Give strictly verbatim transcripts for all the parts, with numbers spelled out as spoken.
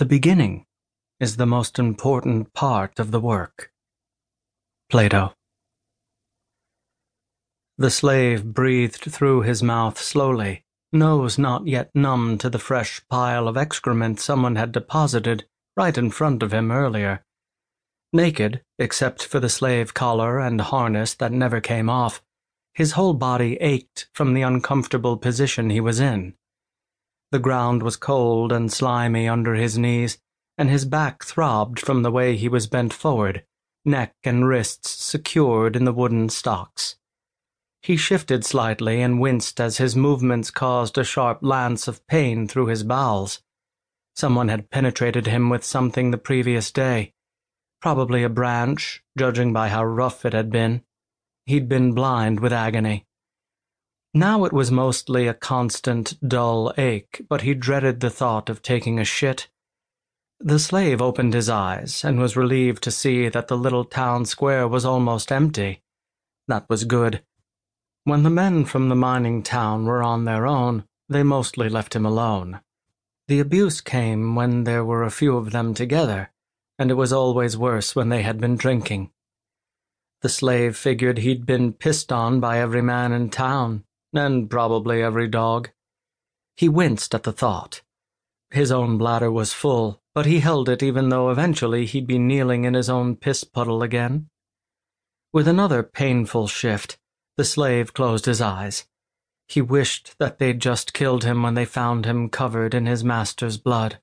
The beginning is the most important part of the work. Plato. The slave breathed through his mouth slowly, nose not yet numb to the fresh pile of excrement someone had deposited right in front of him earlier. Naked, except for the slave collar and harness that never came off, his whole body ached from the uncomfortable position he was in. The ground was cold and slimy under his knees, and his back throbbed from the way he was bent forward, neck and wrists secured in the wooden stocks. He shifted slightly and winced as his movements caused a sharp lance of pain through his bowels. Someone had penetrated him with something the previous day. Probably a branch, judging by how rough it had been. He'd been blind with agony. Now it was mostly a constant, dull ache, but he dreaded the thought of taking a shit. The slave opened his eyes and was relieved to see that the little town square was almost empty. That was good. When the men from the mining town were on their own, they mostly left him alone. The abuse came when there were a few of them together, and it was always worse when they had been drinking. The slave figured he'd been pissed on by every man in town, and probably every dog. He winced at the thought. His own bladder was full, but he held it even though eventually he'd be kneeling in his own piss puddle again. With another painful shift, the slave closed his eyes. He wished that they'd just killed him when they found him covered in his master's blood.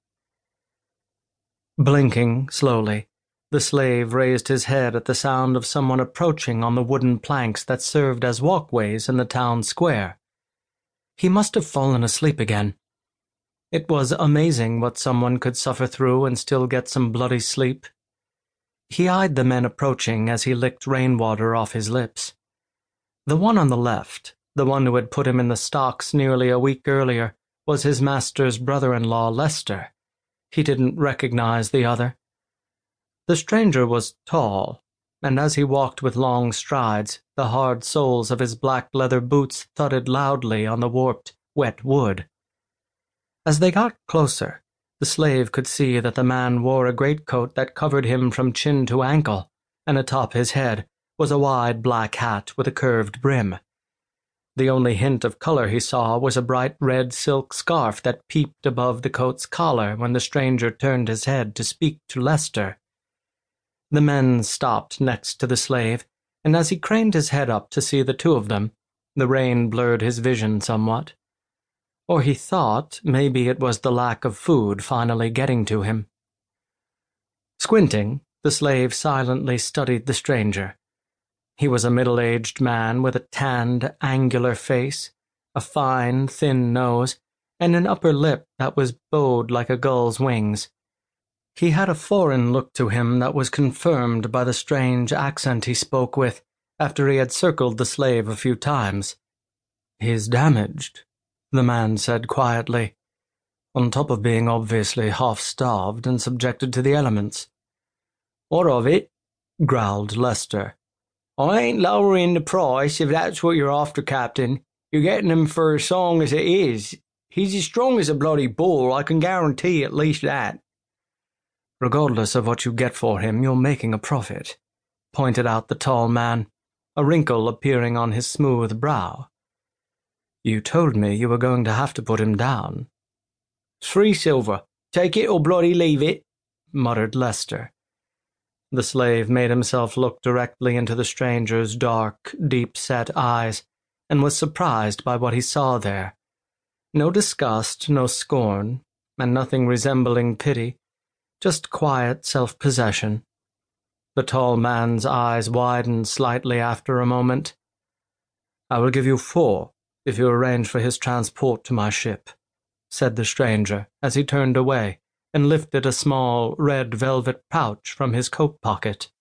Blinking slowly, the slave raised his head at the sound of someone approaching on the wooden planks that served as walkways in the town square. He must have fallen asleep again. It was amazing what someone could suffer through and still get some bloody sleep. He eyed the men approaching as he licked rainwater off his lips. The one on the left, the one who had put him in the stocks nearly a week earlier, was his master's brother-in-law, Lester. He didn't recognize the other. The stranger was tall, and as he walked with long strides, the hard soles of his black leather boots thudded loudly on the warped, wet wood. As they got closer, the slave could see that the man wore a greatcoat that covered him from chin to ankle, and atop his head was a wide black hat with a curved brim. The only hint of color he saw was a bright red silk scarf that peeped above the coat's collar when the stranger turned his head to speak to Lester. The men stopped next to the slave, and as he craned his head up to see the two of them, the rain blurred his vision somewhat. Or he thought maybe it was the lack of food finally getting to him. Squinting, the slave silently studied the stranger. He was a middle-aged man with a tanned, angular face, a fine, thin nose, and an upper lip that was bowed like a gull's wings. He had a foreign look to him that was confirmed by the strange accent he spoke with after he had circled the slave a few times. "He's damaged," the man said quietly, "on top of being obviously half-starved and subjected to the elements." "What of it?" growled Lester. "I ain't lowering the price if that's what you're after, Captain. You're getting him for as long as it is. He's as strong as a bloody bull, I can guarantee at least that." "Regardless of what you get for him, you're making a profit," pointed out the tall man, a wrinkle appearing on his smooth brow. "You told me you were going to have to put him down." "Three silver. Take it or bloody leave it," muttered Lester. The slave made himself look directly into the stranger's dark, deep-set eyes, and was surprised by what he saw there. No disgust, no scorn, and nothing resembling pity, just quiet self-possession. The tall man's eyes widened slightly after a moment. "I will give you four if you arrange for his transport to my ship," said the stranger as he turned away and lifted a small, red velvet pouch from his coat pocket.